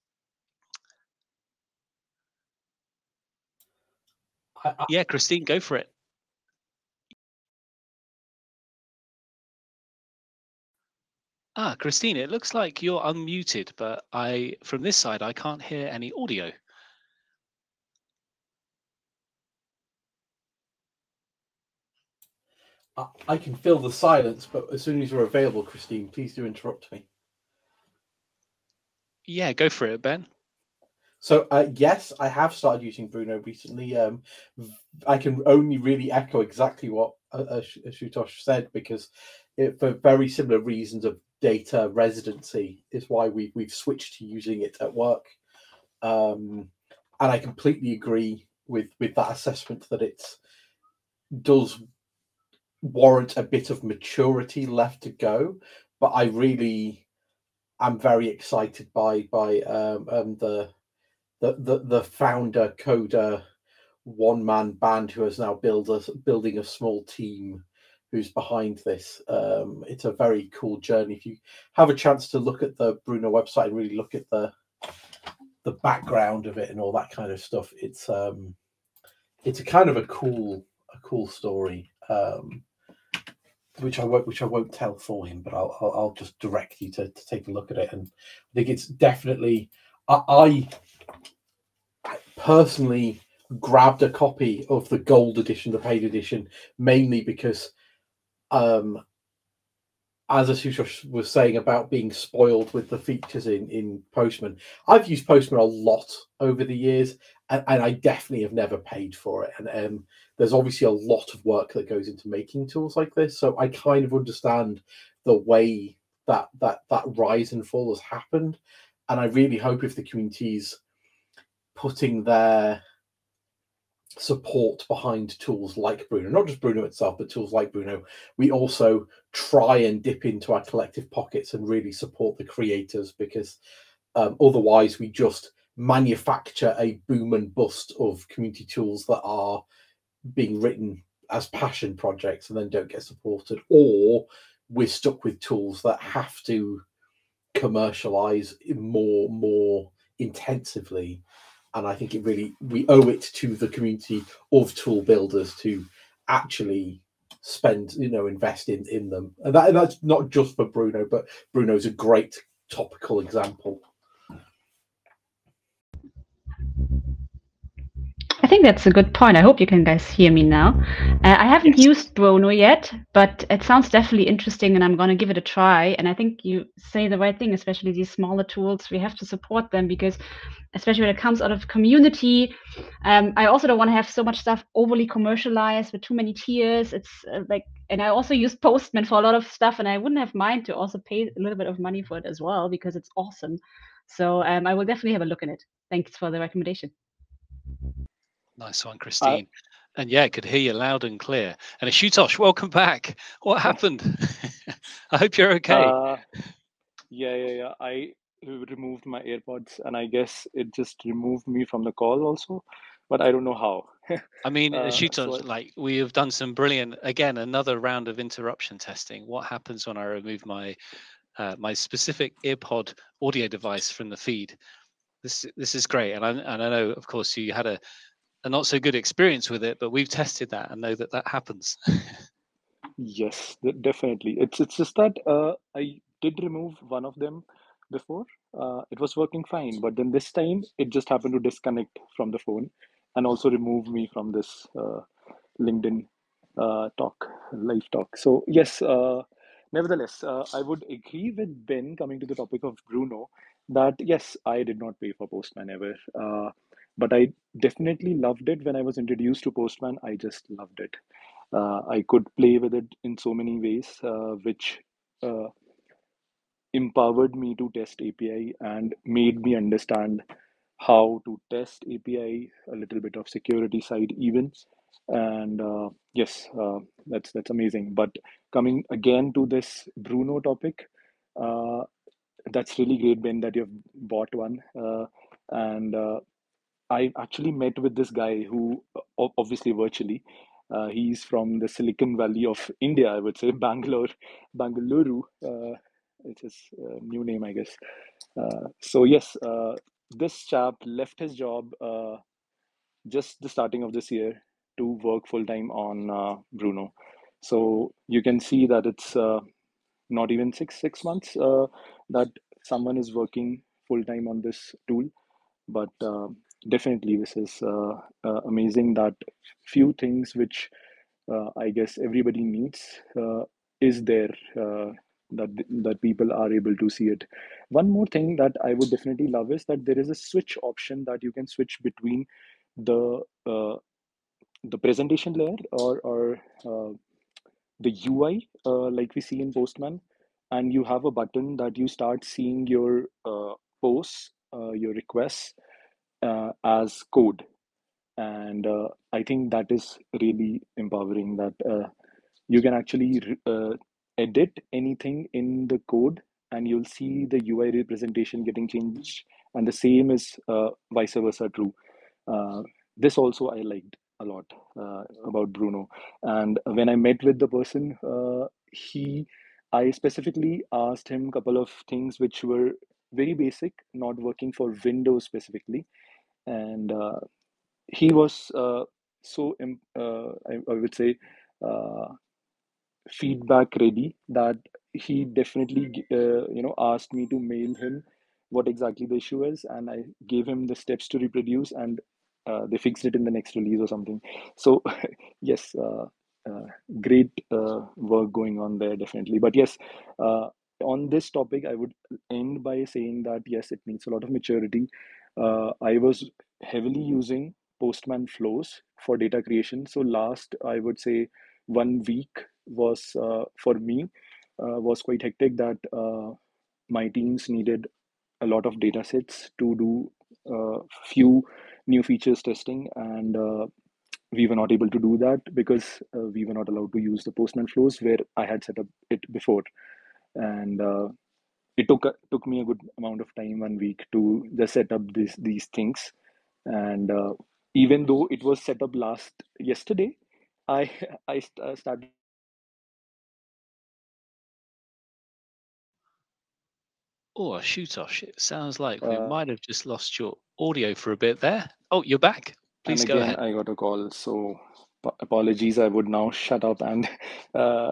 I, I, yeah, Christine, go for it. Ah, Christine, it looks like you're unmuted, but I, from this side, I can't hear any audio. I can feel the silence, but as soon as you're available, Christine, please do interrupt me. Yeah, go for it, Ben. So, uh, yes, I have started using Bruno recently. Um, I can only really echo exactly what uh, Ashutosh said, because it, for very similar reasons of data residency is why we, we've switched to using it at work. Um, and I completely agree with, with that assessment that it does warrant a bit of maturity left to go, but I really am very excited by by um, um the, the the the founder coder one man band who is now build a, building a small team who's behind this. Um, it's a very cool journey. If you have a chance to look at the Bruno website and really look at the the background of it and all that kind of stuff, it's um it's a kind of a cool a cool story. Um, which I won't, which I won't tell for him, but I'll, I'll, I'll just direct you to, to take a look at it. And I think it's definitely, I, I personally grabbed a copy of the gold edition, the paid edition, mainly because, um, as Ashutosh was saying about being spoiled with the features in, in Postman, I've used Postman a lot over the years, and, and I definitely have never paid for it. And um, there's obviously a lot of work that goes into making tools like this. So I kind of understand the way that that that rise and fall has happened, and I really hope if the community's putting their support behind tools like Bruno, not just Bruno itself, but tools like Bruno, we also try and dip into our collective pockets and really support the creators, because um, otherwise we just manufacture a boom and bust of community tools that are being written as passion projects and then don't get supported, or we're stuck with tools that have to commercialize more more intensively. And I think it really, we owe it to the community of tool builders to actually spend, you know, invest in in them. And that, that's not just for Bruno, but Bruno's a great topical example. I think that's a good point. I hope you can guys hear me now. Uh, I haven't Yes. used Bruno yet, but it sounds definitely interesting, and I'm going to give it a try. And I think you say the right thing, especially these smaller tools. We have to support them because, especially when it comes out of community, um, I also don't want to have so much stuff overly commercialized with too many tiers. It's uh, like, and I also use Postman for a lot of stuff, and I wouldn't have mind to also pay a little bit of money for it as well because it's awesome. So um, I will definitely have a look in it. Thanks for the recommendation. Nice one, Uh, Christine. And yeah, I could hear you loud and clear. And Ashutosh, welcome back. What happened? I hope you're okay. uh, yeah, yeah, yeah. I removed my AirPods, and I guess it just removed me from the call also, but I don't know how. I mean, Uh, so Ashutosh, I, like we have done some brilliant, again, another round of interruption testing. What happens when I remove my uh, my specific earpod audio device from the feed? This this is great, and I and I know, of course, you had a, a not so good experience with it, but we've tested that and know that that happens. yes, de- definitely. It's it's just that uh, I did remove one of them before. Uh, it was working fine, but then this time it just happened to disconnect from the phone and also remove me from this uh, LinkedIn uh, talk, live talk. So yes, uh, nevertheless, uh, I would agree with Ben coming to the topic of Bruno that yes, I did not pay for Postman ever, uh, but I definitely loved it when I was introduced to Postman. I just loved it. Uh, I could play with it in so many ways, uh, which uh, empowered me to test A P I and made me understand how to test A P I, a little bit of security side even. And uh, yes, uh, that's that's amazing. But coming again to this Bruno topic, uh, that's really great, Ben, that you've bought one. Uh, and uh, I actually met with this guy who, o- obviously virtually, uh, he's from the Silicon Valley of India, I would say, Bangalore, Bangalore. Uh, it's his uh, new name, I guess. Uh, so yes, uh, this chap left his job uh, just the starting of this year to work full time on uh, Bruno. So you can see that it's uh, not even six six months uh, that someone is working full time on this tool, but uh, definitely this is uh, uh, amazing that few things which uh, I guess everybody needs uh, is there, uh, that that people are able to see it. One more thing that I would definitely love is that there is a switch option that you can switch between the uh, the presentation layer or or uh, the U I, uh, like we see in Postman, and you have a button that you start seeing your uh, posts, uh, your requests uh, as code. And uh, I think that is really empowering that uh, you can actually uh, edit anything in the code and you'll see the U I representation getting changed. And the same is uh, vice versa true. Uh, this also I liked a lot uh, about Bruno. And when I met with the person, uh, he, I specifically asked him a couple of things which were very basic, not working for Windows specifically. And uh, he was uh, so im- uh, I, I would say uh, feedback ready that he definitely uh, you know asked me to mail him what exactly the issue is, and I gave him the steps to reproduce, and uh, they fixed it in the next release or something. So yes, uh, uh, great uh, work going on there definitely. But yes, uh, on this topic I would end by saying that yes, it needs a lot of maturity. uh, I was heavily using Postman flows for data creation. So last, I would say, one week was uh, for me uh, was quite hectic that uh, my teams needed a lot of data sets to do uh, few new features testing, and uh, we were not able to do that because uh, we were not allowed to use the Postman flows where I had set up it before. And uh, it took a, took me a good amount of time, one week, to just set up these these things. And uh, even though it was set up last yesterday, I I st- uh, started. Oh, Ashutosh, it sounds like we Uh, might have just lost your audio for a bit there. Oh, you're back. and Please go again, ahead. I got a call, so ap- apologies. I would now shut up and uh,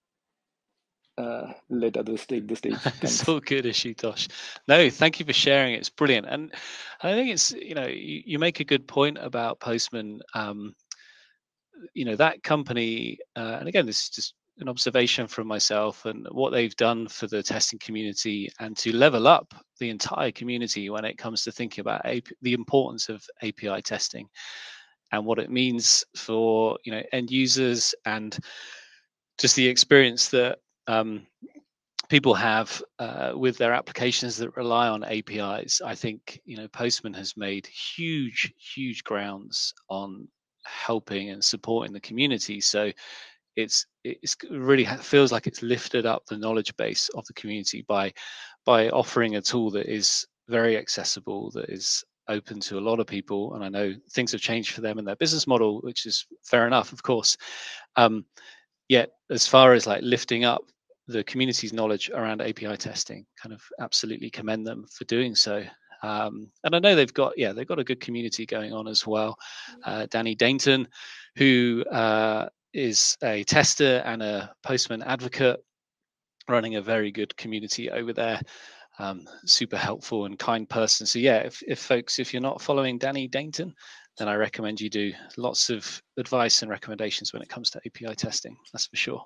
uh, let others take the stage. It's Thanks. all good, Ashutosh. No, thank you for sharing. It's brilliant, and I think it's, you know, you, you make a good point about Postman. Um, you know, that company, uh, and again, this is just an observation from myself and what they've done for the testing community and to level up the entire community when it comes to thinking about A P, the importance of A P I testing and what it means for, you know, end users, and just the experience that um, people have uh, with their applications that rely on A P Is. I think, you know, Postman has made huge, huge grounds on helping and supporting the community. So it's it's really feels like it's lifted up the knowledge base of the community by by offering a tool that is very accessible, that is open to a lot of people. And I know things have changed for them in their business model, which is fair enough, of course. Um, yet, as far as like lifting up the community's knowledge around A P I testing, kind of absolutely commend them for doing so. Um, and I know they've got, yeah, they've got a good community going on as well. Uh, Danny Dainton, who uh, is a tester and a Postman advocate, running a very good community over there. Um, super helpful and kind person. So yeah, if, if folks, if you're not following Danny Dainton, then I recommend you do. Lots of advice and recommendations when it comes to A P I testing. That's for sure.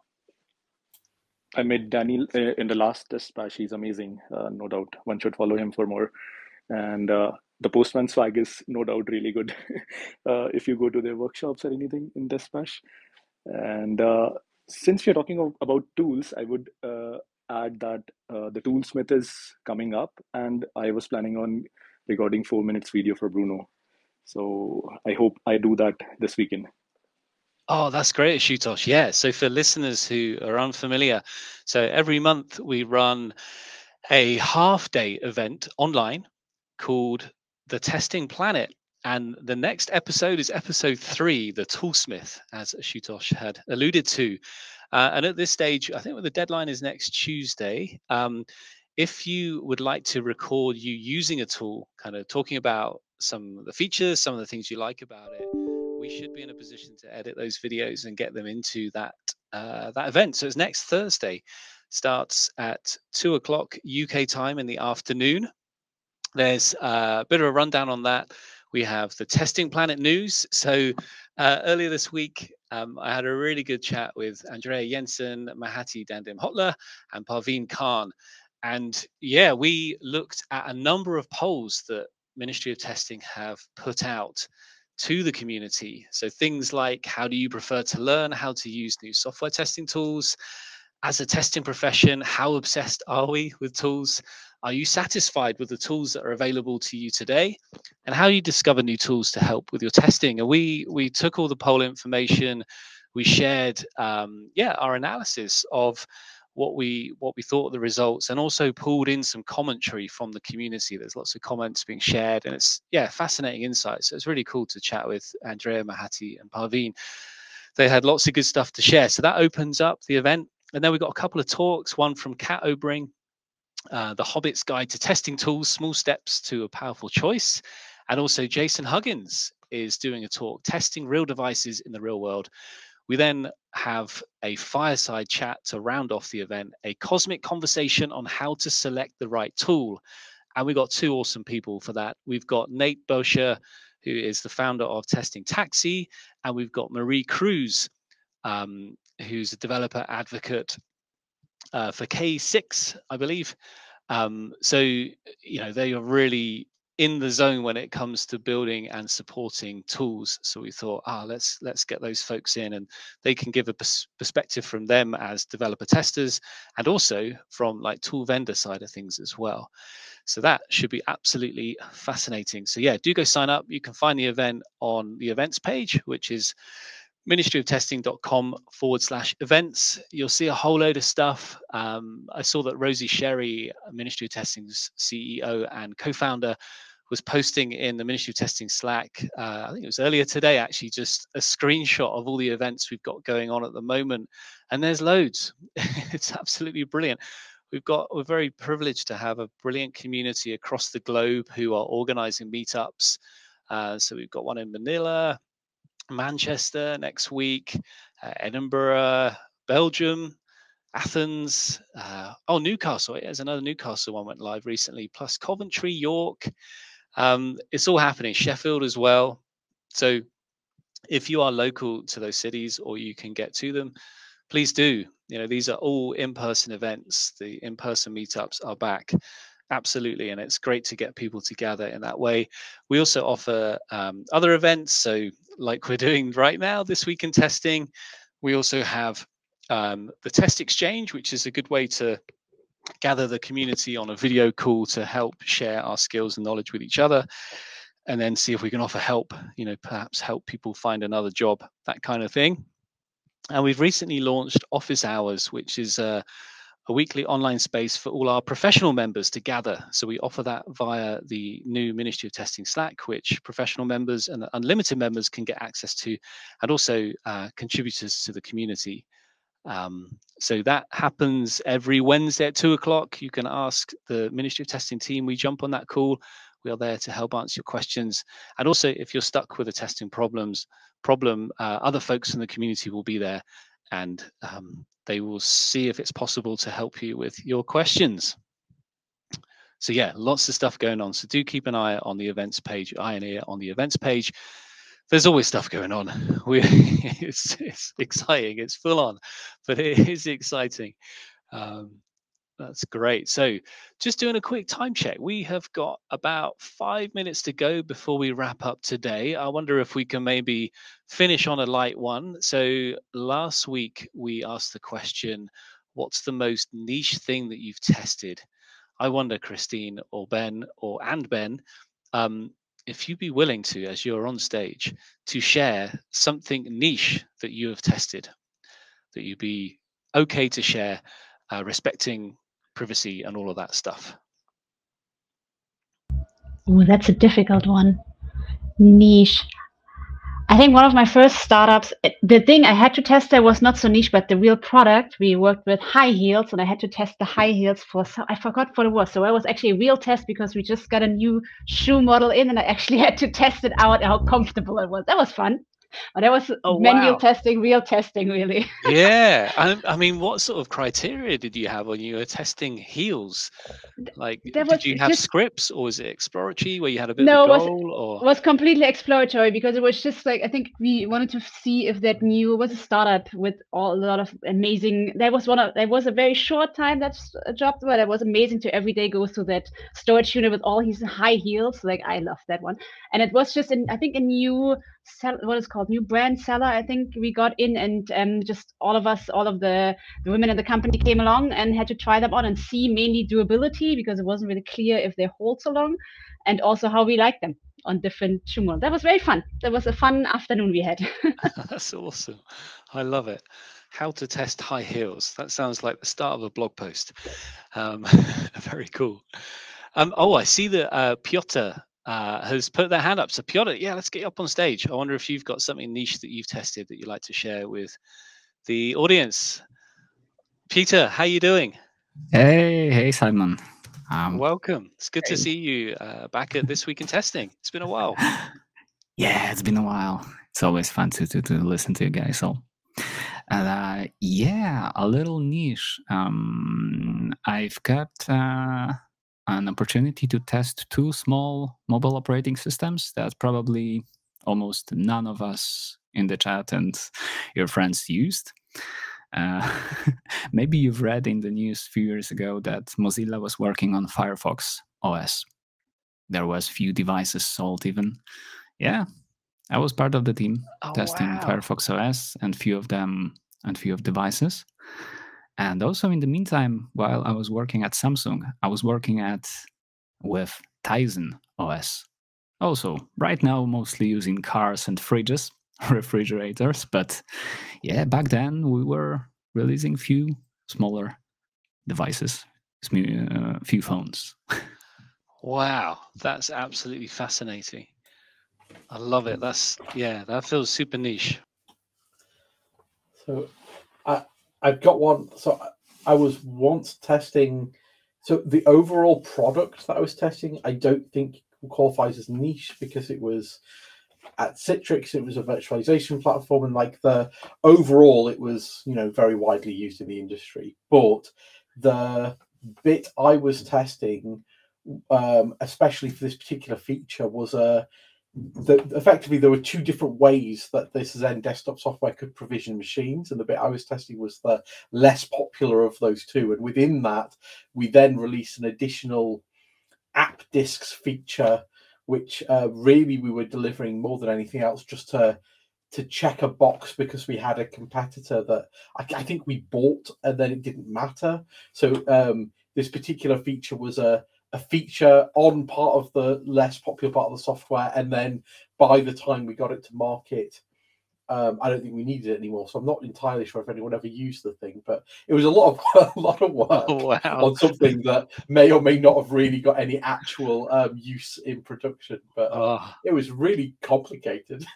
I met Daniel uh, in the last test bash. He's amazing, uh, no doubt. One should follow him for more. And uh, the Postman swag is no doubt really good uh, if you go to their workshops or anything in test bash. And uh, since we're talking of, about tools, I would uh, add that uh, the Toolsmith is coming up, and I was planning on recording four minutes video for Bruno. So I hope I do that this weekend. Oh, that's great, Ashutosh. Yeah. So for listeners who are unfamiliar, so every month we run a half day event online called The Testing Planet. And the next episode is episode three, the Toolsmith, as Ashutosh had alluded to. Uh, and at this stage, I think the deadline is next Tuesday. Um, if you would like to record you using a tool, kind of talking about some of the features, some of the things you like about it, we should be in a position to edit those videos and get them into that uh, that event. So it's next Thursday, starts at two o'clock U K time in the afternoon. There's a bit of a rundown on that. We have the Testing Planet news. So uh, earlier this week, um, I had a really good chat with Andrea Jensen, Mahati Dandim-Hotler, and Parveen Khan. And yeah, we looked at a number of polls that Ministry of Testing have put out to the community. So things like, how do you prefer to learn how to use new software testing tools? As a testing profession, how obsessed are we with tools? Are you satisfied with the tools that are available to you today? And how you discover new tools to help with your testing? And we we took all the poll information, we shared um, yeah our analysis of what we what we thought of the results, and also pulled in some commentary from the community. There's lots of comments being shared, and it's yeah fascinating insights. So it's really cool to chat with Andrea, Mahati, and Parveen. They had lots of good stuff to share. So that opens up the event. And then we got a couple of talks, one from Kat Obring, uh, The Hobbit's Guide to Testing Tools, Small Steps to a Powerful Choice. And also Jason Huggins is doing a talk, Testing Real Devices in the Real World. We then have a fireside chat to round off the event, a cosmic conversation on how to select the right tool. And we got two awesome people for that. We've got Nate Boscher, who is the founder of Testing Taxi, and we've got Marie Cruz, um, who's a developer advocate uh, for K six, I believe. Um, so, you know, they are really in the zone when it comes to building and supporting tools. So we thought, ah, let's let's get those folks in, and they can give a pers- perspective from them as developer testers, and also from like tool vendor side of things as well. So that should be absolutely fascinating. So yeah, do go sign up. You can find the event on the events page, which is ministryoftesting.com forward slash events. You'll see a whole load of stuff. Um, I saw that Rosie Sherry, Ministry of Testing's C E O and co-founder, was posting in the Ministry of Testing Slack, uh, I think it was earlier today, actually, just a screenshot of all the events we've got going on at the moment. And there's loads. It's absolutely brilliant. We've got, we're very privileged to have a brilliant community across the globe who are organizing meetups. Uh, so we've got one in Manila, Manchester next week, uh, Edinburgh, Belgium, Athens, uh, oh, Newcastle. There's another Newcastle one went live recently, plus Coventry, York. Um, it's all happening. Sheffield as well. So if you are local to those cities or you can get to them, please do. You know, these are all in-person events. The in-person meetups are back. Absolutely. And it's great to get people together in that way. We also offer um, other events. So like we're doing right now, this week in testing, we also have um, the Test Exchange, which is a good way to gather the community on a video call to help share our skills and knowledge with each other, and then see if we can offer help, you know, perhaps help people find another job, that kind of thing. And we've recently launched Office Hours, which is a, a weekly online space for all our professional members to gather. So we offer that via the new Ministry of Testing Slack, which professional members and unlimited members can get access to, and also uh, contributors to the community. Um, so that happens every Wednesday at two o'clock. You can ask the Ministry of Testing team. We jump on that call. We are there to help answer your questions. And also, if you're stuck with a testing problems problem, uh, other folks in the community will be there, and um, they will see if it's possible to help you with your questions. So yeah, lots of stuff going on. So do keep an eye on the events page, eye and ear on the events page. There's always stuff going on. We, it's, it's exciting. It's full on, but it is exciting. Um, that's great. So just doing a quick time check. We have got about five minutes to go before we wrap up today. I wonder if we can maybe finish on a light one. So last week we asked the question, what's the most niche thing that you've tested? I wonder, Christine or Ben or and Ben, um, if you'd be willing to, as you're on stage, to share something niche that you have tested, that you'd be okay to share, uh, respecting privacy and all of that stuff. Oh, that's a difficult one. Niche. I think one of my first startups, the thing I had to test there was not so niche, but the real product. We worked with high heels, and I had to test the high heels for, I forgot what it was. So it was actually a real test because we just got a new shoe model in, and I actually had to test it out, how comfortable it was. That was fun. But that was oh, manual wow. testing, real testing, really. Yeah. I, I mean, what sort of criteria did you have when you were testing heels? Like, did you have just, scripts, or was it exploratory where you had a bit no, of a goal? No, or? it was completely exploratory because it was just like, I think we wanted to see if that new, it was a startup with all, a lot of amazing, that was one of, that was a very short time that's a job, but it was amazing to every day go through that storage unit with all his high heels. Like, I loved that one. And it was just, in, I think, a new, what is called new brand seller. I think we got in, and um, just all of us, all of the, the women in the company came along and had to try them on and see mainly durability, because it wasn't really clear if they hold so long, and also how we like them on different shoe models. That was very fun. That was a fun afternoon we had. That's awesome. I love it. How to test high heels. That sounds like the start of a blog post. Um, very cool. Um, oh, I see that uh, Piotr Uh, has put their hand up. So Piotr, yeah, let's get you up on stage. I wonder if you've got something niche that you've tested that you'd like to share with the audience. Peter, how you doing? Hey, hey, Simon. Um, Welcome. It's good hey. to see you uh, back at This Week in Testing. It's been a while. Yeah, it's been a while. It's always fun to to, to listen to you guys all. And uh, yeah, a little niche. Um, I've got uh, an opportunity to test two small mobile operating systems that probably almost none of us in the chat and your friends used. Uh, maybe you've read in the news a few years ago that Mozilla was working on Firefox O S. there was few devices sold even. Yeah, I was part of the team Oh, testing wow. Firefox O S and few of them and few of devices. And also in the meantime, while I was working at Samsung, I was working at with Tizen O S. Also, right now mostly using cars and fridges, refrigerators, but yeah, back then we were releasing few smaller devices, sm- uh, few phones. Wow, that's absolutely fascinating. I love it. That's yeah, that feels super niche. So I I've got one. So I, I was once testing. So the overall product that I was testing, I don't think qualifies as niche because it was at Citrix. It was a virtualization platform, and like the overall, it was you know very widely used in the industry. But the bit I was testing, um, especially for this particular feature, was a the, effectively there were two different ways that this Zen desktop software could provision machines, and the bit I was testing was the less popular of those two. And within that, we then released an additional app disks feature, which uh, really we were delivering more than anything else just to to check a box because we had a competitor that I, I think we bought and then it didn't matter. So um, this particular feature was a a feature on part of the less popular part of the software, and then by the time we got it to market, um, I don't think we needed it anymore. So I'm not entirely sure if anyone ever used the thing, but it was a lot of a lot of work Oh, wow. on something that may or may not have really got any actual um, use in production. But uh, Oh, it was really complicated.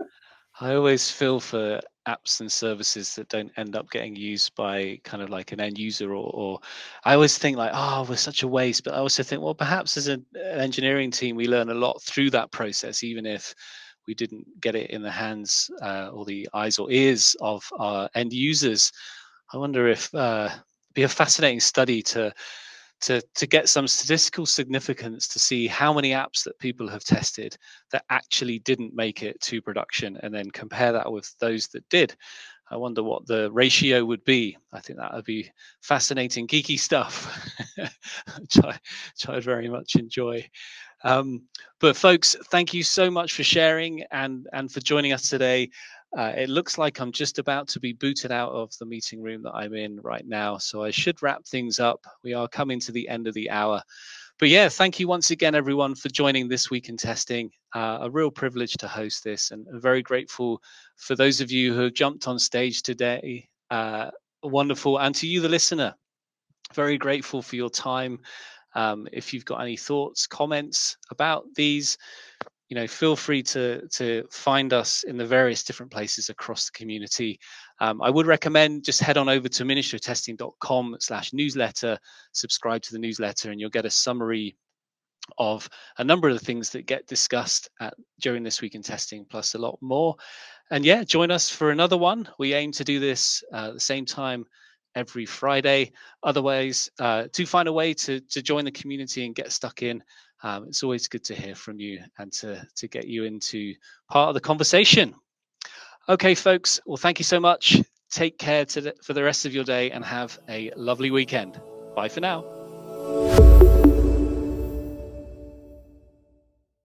I always feel for apps and services that don't end up getting used by kind of like an end user, or, or I always think like, oh, we're such a waste. But I also think, well, perhaps as an engineering team, we learn a lot through that process, even if we didn't get it in the hands uh, or the eyes or ears of our end users. I wonder if uh, it'd be a fascinating study to to to get some statistical significance to see how many apps that people have tested that actually didn't make it to production, and then compare that with those that did. I wonder what the ratio would be. I think that would be fascinating, geeky stuff, which, I, which I'd very much enjoy. Um, but folks, thank you so much for sharing and and for joining us today. Uh, it looks like I'm just about to be booted out of the meeting room that I'm in right now, so I should wrap things up. We are coming to the end of the hour. But yeah, thank you once again, everyone, for joining This Week in Testing. Uh, a real privilege to host this, and very grateful for those of you who have jumped on stage today. Uh, wonderful. And to you, the listener, very grateful for your time. Um, if you've got any thoughts, comments about these, you know, feel free to to find us in the various different places across the community. Um, I would recommend just head on over to ministry of testing dot com slash newsletter, subscribe to the newsletter, and you'll get a summary of a number of the things that get discussed at, during This Week in Testing, plus a lot more. And yeah, join us for another one. We aim to do this uh, at the same time every Friday. Otherwise, uh, to find a way to, to join the community and get stuck in, um, it's always good to hear from you and to, to get you into part of the conversation. Okay, folks. Well, thank you so much. Take care to the, for the rest of your day, and have a lovely weekend. Bye for now.